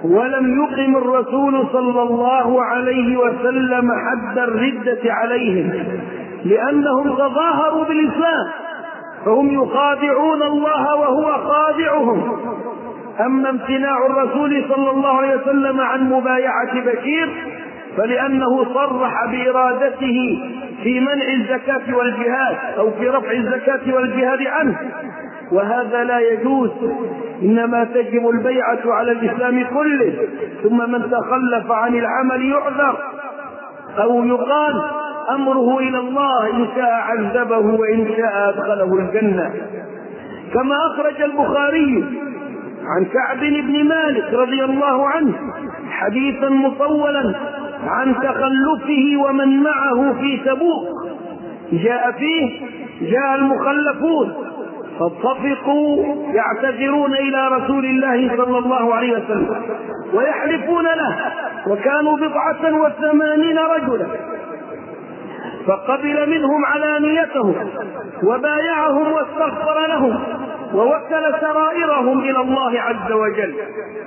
ولم يقم الرسول صلى الله عليه وسلم حد الردة عليهم، لأنهم تظاهروا بالإسلام، فهم يخادعون الله وهو خادعهم. أما امتناع الرسول صلى الله عليه وسلم عن مبايعة بشير فلأنه صرح بإرادته في منع الزكاة والجهاد أو في رفع الزكاة والجهاد عنه، وهذا لا يجوز، إنما تجب البيعة على الإسلام كله، ثم من تخلف عن العمل يعذر، أو يقال أمره إلى الله، إن شاء عذبه وإن شاء أدخله الجنة. كما أخرج البخاري عن كعب بن مالك رضي الله عنه حديثا مطولا عن تخلفه ومن معه في تبوك، جاء فيه: جاء المخلفون فاتفقوا يعتذرون إلى رسول الله صلى الله عليه وسلم ويحلفون له، وكانوا بضعة وثمانين رجلا، فقبل منهم علانيتهم وبايعهم واستغفر لهم ووكل سرائرهم إلى الله عز وجل.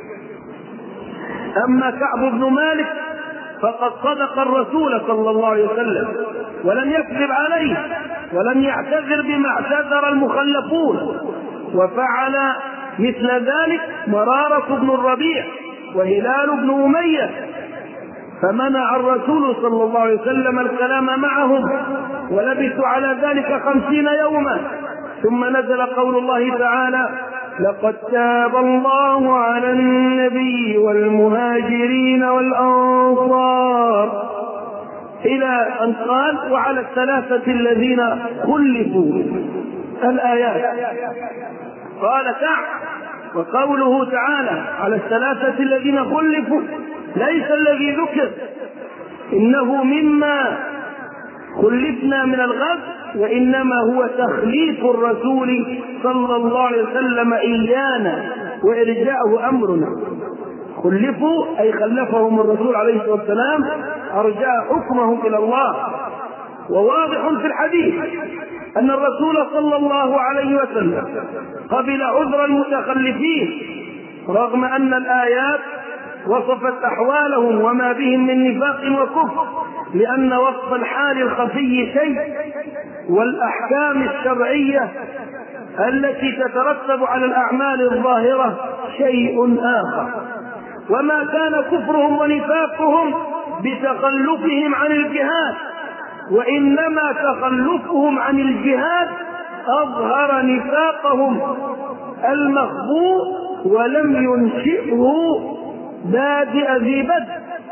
أما كعب بن مالك فقد صدق الرسول صلى الله عليه وسلم ولم يكذب عليه ولم يعتذر بما اعتذر المخلفون، وفعل مثل ذلك مرارة بن الربيع وهلال بن أمية، فمنع الرسول صلى الله عليه وسلم الكلام معهم ولبثوا على ذلك خمسين يوما، ثم نزل قول الله تعالى: لقد تاب الله على النبي والمهاجرين والأنصار، إلى أن قال: وعلى الثلاثة الذين خلفوا الآيات. قال تعالى: وقوله تعالى على الثلاثة الذين خلفوا ليس الذي ذكر، إنه مما خلفنا من الغد، وإنما هو تخليف الرسول صلى الله عليه وسلم إيانا وإرجاءه أمرنا. خلفوا أي خلفهم الرسول عليه الصلاة والسلام، أرجاء حكمهم إلى الله. وواضح في الحديث أن الرسول صلى الله عليه وسلم قبل عذر المتخلفين، رغم أن الآيات وصفت أحوالهم وما بهم من نفاق وكفر، لأن وصف الحال الخفي شيء، والأحكام الشرعية التي تترتب على الأعمال الظاهرة شيء آخر. وما كان كفرهم ونفاقهم بتخلفهم عن الجهاد، وإنما تخلفهم عن الجهاد أظهر نفاقهم المخبوء ولم ينشئه بادئ ذي بدء.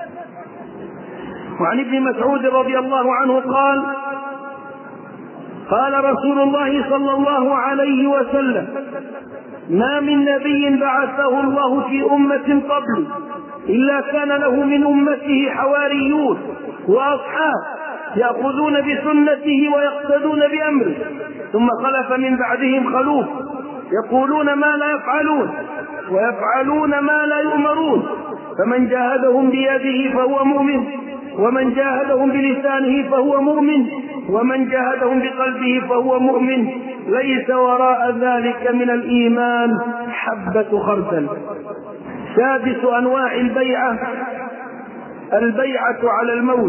وعن ابن مسعود رضي الله عنه قال: قال رسول الله صلى الله عليه وسلم: ما من نبي بعثه الله في أمة قبل إلا كان له من أمته حواريون وأصحاب يأخذون بسنته ويقتدون بأمره، ثم خلف من بعدهم خلوف يقولون ما لا يفعلون ويفعلون ما لا يؤمرون، فمن جاهدهم بيده فهو مؤمن، ومن جاهدهم بلسانه فهو مؤمن، ومن جاهدهم بقلبه فهو مؤمن، ليس وراء ذلك من الإيمان حبة خردل. سادس أنواع البيعة: البيعة على الموت.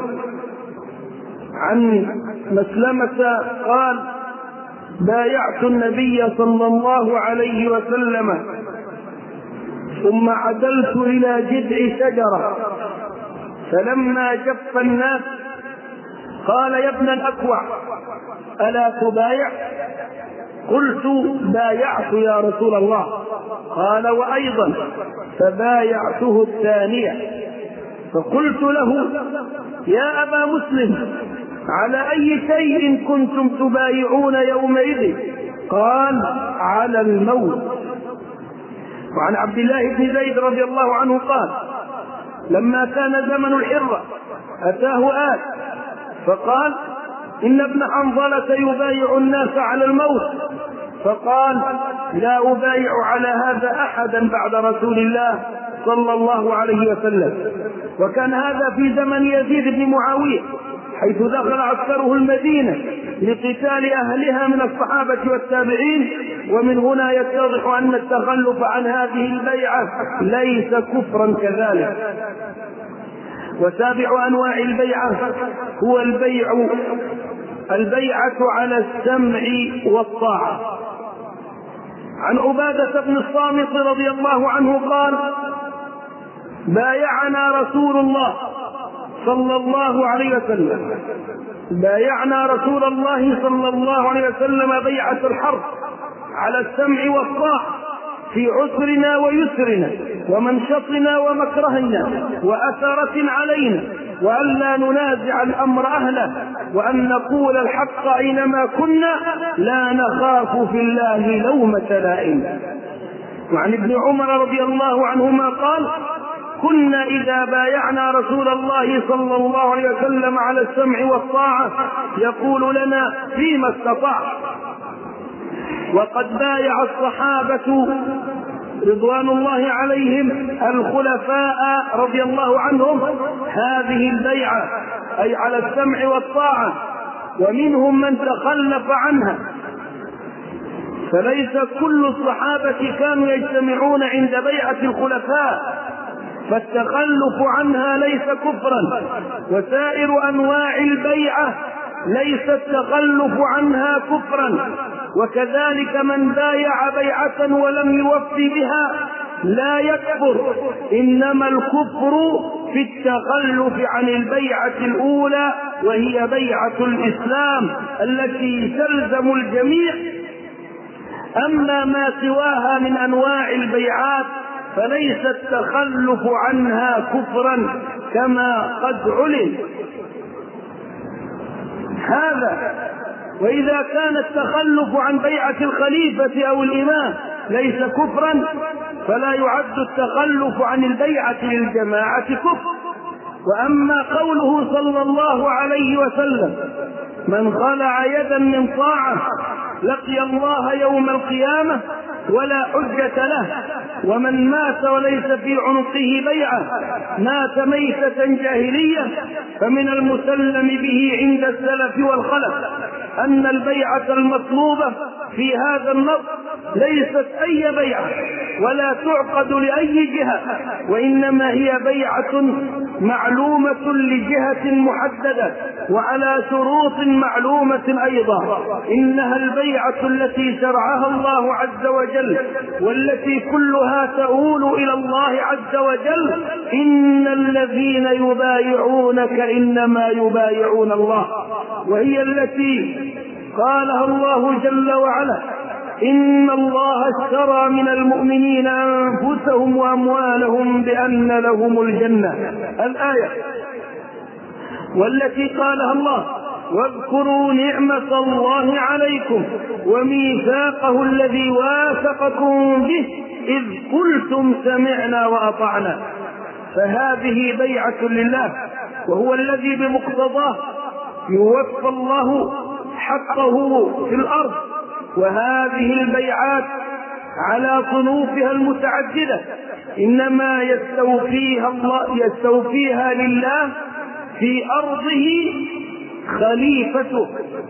عن مسلمة قال: بايعت النبي صلى الله عليه وسلم ثم عدلت إلى جذع شجرة، فلما جف الناس قال: يا ابن الأكوع ألا تبايع؟ قلت: بايعت يا رسول الله. قال: وأيضا فبايعته الثانية. فقلت له: يا أبا مسلم على أي شيء كنتم تبايعون يومئذ؟ قال: على الموت. وعن عبد الله بن زيد رضي الله عنه قال: لما كان زمن الحرة أتاه آت فقال: إن ابن حنظلة يبايع الناس على الموت، فقال: لا أبايع على هذا أحدا بعد رسول الله صلى الله عليه وسلم. وكان هذا في زمن يزيد بن معاوية، حيث دخل عسكره المدينة لقتال أهلها من الصحابة والتابعين. ومن هنا يتضح أن التخلف عن هذه البيعة ليس كفرا كذلك. وسابع أنواع البيعة هو البيع البيعة على السمع والطاعة. عن عبادة بن الصامت رضي الله عنه قال: بايعنا رسول الله صلى الله عليه وسلم بايعنا رسول الله صلى الله عليه وسلم بيعة الحرب على السمع والطاعة في عسرنا ويسرنا ومنشطنا ومكرهنا وأثرة علينا، وأن لا ننازع الأمر أهله، وأن نقول الحق أينما كنا، لا نخاف في الله لومة لائم. وعن ابن عمر رضي الله عنهما قال: كنا إذا بايعنا رسول الله صلى الله عليه وسلم على السمع والطاعة يقول لنا: فيما استطعت. وقد بايع الصحابة رضوان الله عليهم الخلفاء رضي الله عنهم هذه البيعة، أي على السمع والطاعة، ومنهم من تخلف عنها، فليس كل الصحابة كانوا يجتمعون عند بيعة الخلفاء، فالتخلف عنها ليس كفرا. وسائر أنواع البيعة ليس التخلف عنها كفرا. وكذلك من بايع بيعة ولم يوفي بها لا يكفر، إنما الكفر في التخلف عن البيعة الأولى، وهي بيعة الإسلام التي تلزم الجميع. أما ما سواها من أنواع البيعات فليس التخلف عنها كفرا كما قد علم هذا. وإذا كان التخلف عن بيعة الخليفة أو الإمام ليس كفرا، فلا يعد التخلف عن البيعة للجماعة كفر. وأما قوله صلى الله عليه وسلم: من خلع يدا من طاعة لقي الله يوم القيامة ولا حجة له، ومن مات وليس في عنقه بيعة مات ميتة جاهلية، فمن المسلم به عند السلف والخلف أن البيعة المطلوبة في هذا النص ليست أي بيعة ولا تعقد لأي جهة، وإنما هي بيعة معلومة لجهة محددة وعلى شروط معلومة أيضا. إنها البيعة التي شرعها الله عز وجل، والتي كلها تؤول إلى الله عز وجل: إن الذين يبايعونك إنما يبايعون الله. وهي التي قالها الله جل وعلا: إن الله اشترى من المؤمنين أنفسهم وأموالهم بأن لهم الجنة، الآية. والتي قالها الله: واذكروا نعمة الله عليكم وميثاقه الذي واثقكم به إذ قلتم سمعنا وأطعنا. فهذه بيعة لله، وهو الذي بمقتضاه يوفى الله حقه في الأرض. وهذه البيعات على صنوفها المتعددة إنما يستوفيها الله يستوفيها لله في أرضه خليفته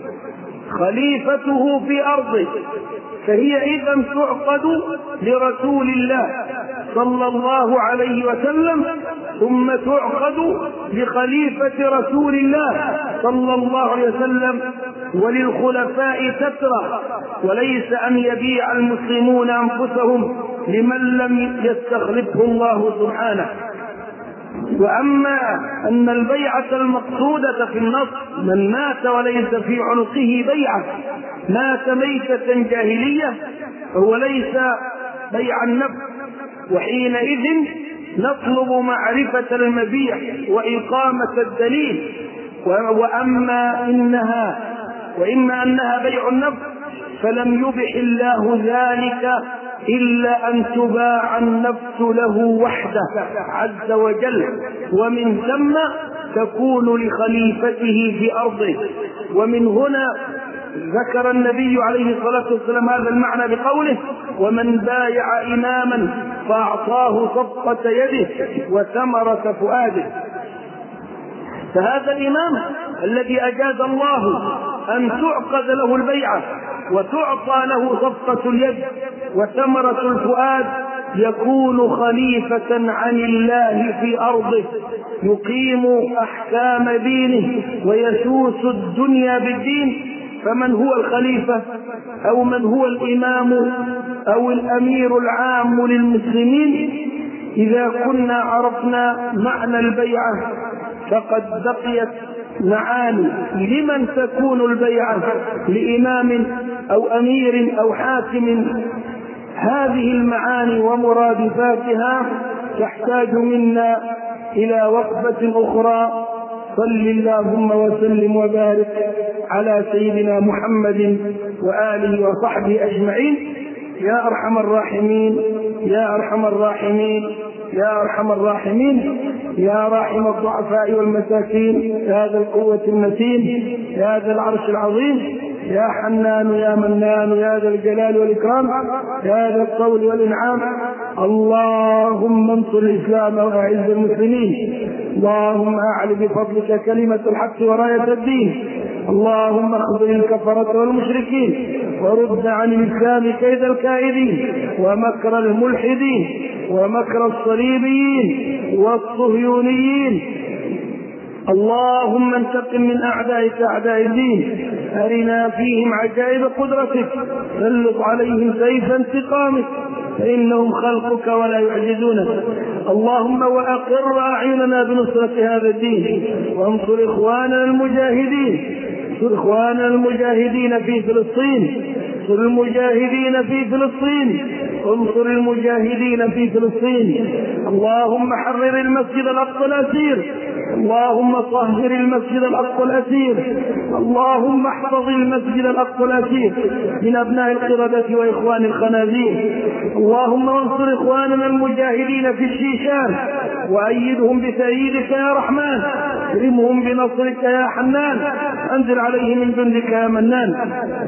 خليفته في أرضه، فهي إذن تعقد لرسول الله صلى الله عليه وسلم، ثم تعقد لخليفة رسول الله صلى الله عليه وسلم وللخلفاء تترى، وليس أن يبيع المسلمون أنفسهم لمن لم يستخلفه الله سبحانه. وأما أن البيعة المقصودة في النص من مات وليس في عنقه بيعة مات ميتة جاهلية، فهو ليس بيع النفس، وحينئذ نطلب معرفة المبيع وإقامة الدليل. وأما إنها وإما أنها بيع النفس فلم يبح الله ذلك إلا أن تباع النفس له وحده عز وجل، ومن ثم تكون لخليفته في أرضه. ومن هنا ذكر النبي عليه الصلاة والسلام هذا المعنى بقوله: ومن بايع إماما فأعطاه صفقة يده وثمرة فؤاده. فهذا الإمام الذي أجاز الله أن تعقد له البيعة وتعطى له صفقة اليد وثمرة الفؤاد، يكون خليفة عن الله في أرضه، يقيم أحكام دينه ويسوس الدنيا بالدين. فمن هو الخليفة أو من هو الإمام أو الأمير العام للمسلمين؟ إذا كنا عرفنا معنى البيعة فقد بقيت معاني. لمن تكون البيعة؟ لإمام أو أمير أو حاكم. هذه المعاني ومرادفاتها تحتاج منا إلى وقفة أخرى. صل اللهم وسلم وبارك على سيدنا محمد وآله وصحبه أجمعين. يا أرحم الراحمين يا أرحم الراحمين يا أرحم الراحمين، يا راحم الضعفاء والمساكين، يا ذا القوة المتين، يا ذا العرش العظيم، يا حنان يا منان، يا ذا الجلال والإكرام، يا ذا الطول والإنعام. اللهم انصر الإسلام وأعز المسلمين. اللهم أعل بفضلك كلمة الحق وراية الدين. اللهم اخذل الكفرة والمشركين ورد عن الإسلام كيد الكائدين ومكر الملحدين ومكر الصليبيين والصهيونيين. اللهم انتقم من أعدائك أعداء الدين، أرنا فيهم عجائب قدرتك، سلط عليهم سيف انتقامك، فإنهم خلقك ولا يعجزونك. اللهم وأقر أعيننا بنصرة هذا الدين، وانصر إخواننا المجاهدين، انصر إخواننا المجاهدين في فلسطين، انصر المجاهدين في فلسطين، انصر المجاهدين في فلسطين. اللهم حرر المسجد الأقصى الأسير، اللهم طهر المسجد الأقصى الأسير، اللهم احفظ المسجد الأقصى الأسير من أبناء القردة وإخوان الخنازير. اللهم انصر إخواننا المجاهدين في الشيشان وأيدهم بتأييدك يا رحمن، اكرمهم بنصرك يا حنان، أنزل عليهم من جندك يا منان.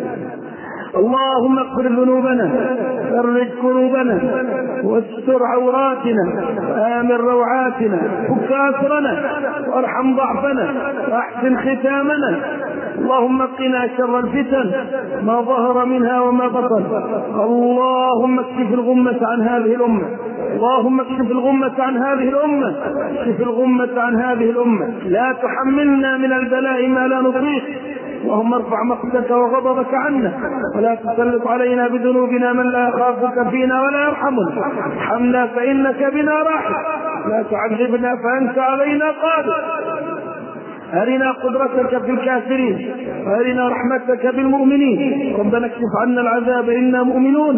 اللهم اغفر ذنوبنا، فرج كروبنا، واستر عوراتنا، آمن روعاتنا، فك أسرنا، وارحم ضعفنا، واحسن ختامنا. اللهم قنا شر الفتن ما ظهر منها وما بطن. اللهم اكشف الغمة عن هذه الأمة، اللهم اكشف الغمة عن هذه الأمة، اكشف الغمة عن هذه الأمة. لا تحملنا من البلاء ما لا نطيق. اللهم ارفع مقتك وغضبك عنا، ولا تسلط علينا بذنوبنا من لا يخافك فينا ولا يرحمنا. ارحمنا فإنك بنا راحم، لا تعذبنا فأنت علينا قادر. أرنا قدرتك في الكافرين، وأرنا رحمتك بالمؤمنين. ربنا اكشف عنا العذاب إنا مؤمنون.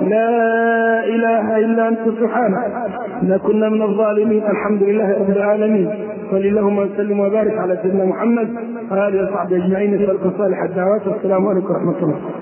لا إله إلا أنت سبحانك إنا كنا من الظالمين. الحمد لله رب العالمين. صل اللهم وسلم وبارك على سيدنا محمد وآله وصحبه أجمعين. نسألك صالح الدعوات. والسلام عليكم ورحمة الله.